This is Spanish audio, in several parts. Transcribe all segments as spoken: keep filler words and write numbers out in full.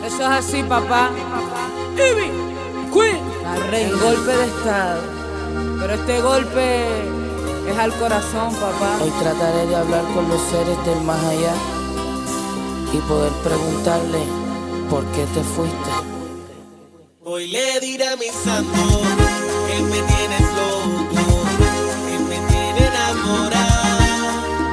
Eso es así, papá. Ivy, Queen, el golpe de estado. Pero este golpe es al corazón, papá. Hoy trataré de hablar con los seres del más allá y poder preguntarle por qué te fuiste. Hoy le diré a mi santo que me tienes loco, que me tiene enamorado,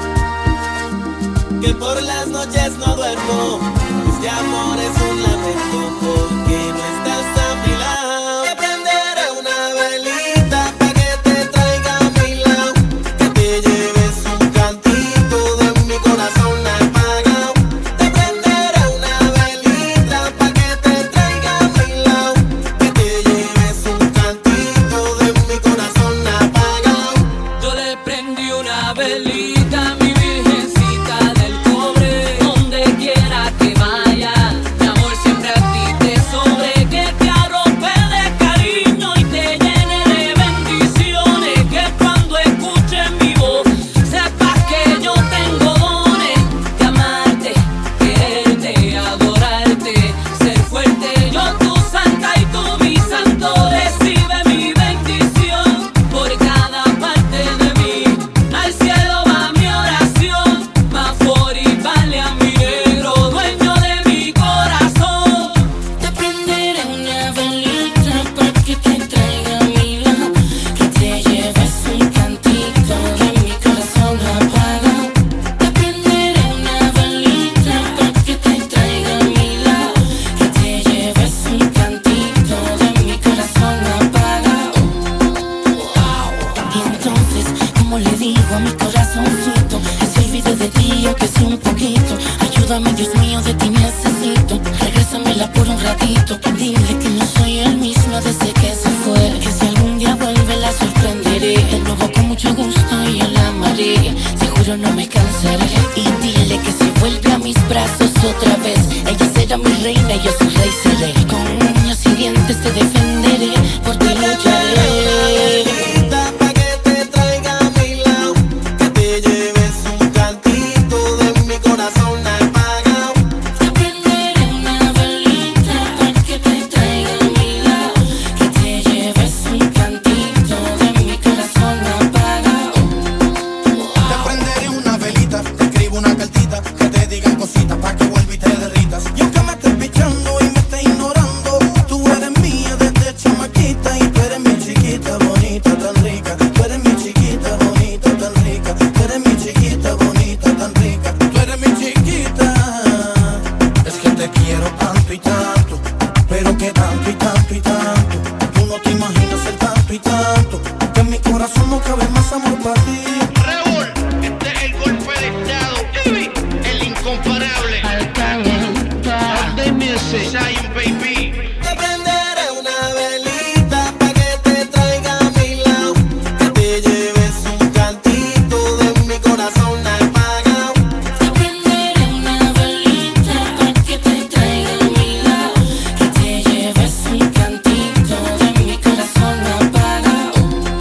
que por las noches no duermo, este amor es un lamento porque no estás a mi lado. Te prenderé una velita pa' que te traiga a mi lado, que te lleves un cantito de mi corazón apagado. Te prenderé una velita pa' que te traiga a mi lado, que te lleves un cantito de mi corazón apagado. Yo le prendí una velita a mi virgencita del cobre. Donde quiera que vaya, mi amor siempre a ti te sobre. Que te arrope de cariño y te llene de bendiciones. Que cuando escuches mi voz, sepas que yo tengo dones de amarte, quererte, adorarte, ser fuerte. Yo tu santa y tú mi santo. Recibe mi bendición por cada parte de mí. Al cielo va mi oración, más por y vale a mi negro, dueño de mi corazón. Te prenderé una velita para que te traiga a mi lado, que te lleves un cantito que mi corazón apaga. Te prenderé una velita para que te traiga a mi lado, que te lleves un cantito de mi corazón apaga. Y entonces, ¿cómo le digo a mi corazoncito que se olvide de ti aunque sea un poquito? Ayúdame, Dios mío, de ti necesito. Regrésamela por un ratito. Dile que no soy el mismo desde que se fue, que si algún día vuelve la sorprenderé de nuevo con mucho gusto y yo la amaré. Seguro no me cansaré. Y dile que si vuelve a mis brazos otra vez, ella será mi reina y yo su rey seré. Con uñas y dientes te defenderé, por ti lucharé. Pa' que te traiga a mi lado, que te lleves un cantito de mi corazón apagado. Te prenderé una velita para que te traiga a mi lado, que te lleves un cantito de mi corazón apagado. Te prenderé una velita, te escribo una cartita, que te digan cositas pa' que vuelva y te derritas. Y aunque me estés pichando y me estés ignorando, tú eres mía desde chamaquita y tú eres mi chiquita bonita tan rica. Tú eres mi chiquita bonita tan rica. Tú eres mi chiquita bonita tan rica. Tú eres mi chiquita. Es que te quiero tanto y tanto, pero que tanto y tanto y tanto. Tú no te imaginas el tanto y tanto, que en mi corazón no cabe más amor para ti. Raúl, este es el golpe de estado. Ivy, el incomparable. All music. Zion, baby. Te prenderé una velita pa' que te traiga a mi lado, que te lleves un cantito de mi corazón apagado. Te prenderé una velita para que te traiga a mi lado, que te lleves un cantito de mi corazón apagado.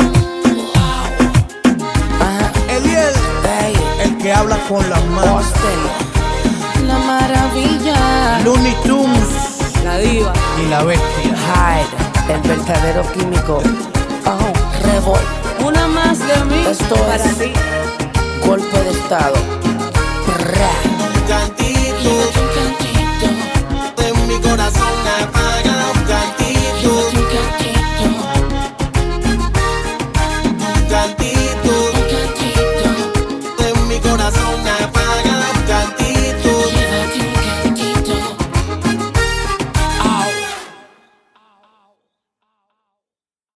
Ajá, Eliel, ey, el que habla con las manos. Austin, la maravilla. Looney Tunes La diva. y la bestia. Hyde, el verdadero químico. Oh, Revolt, Una más de mí Esto para es- ti. golpe de estado. Ra. Un cantito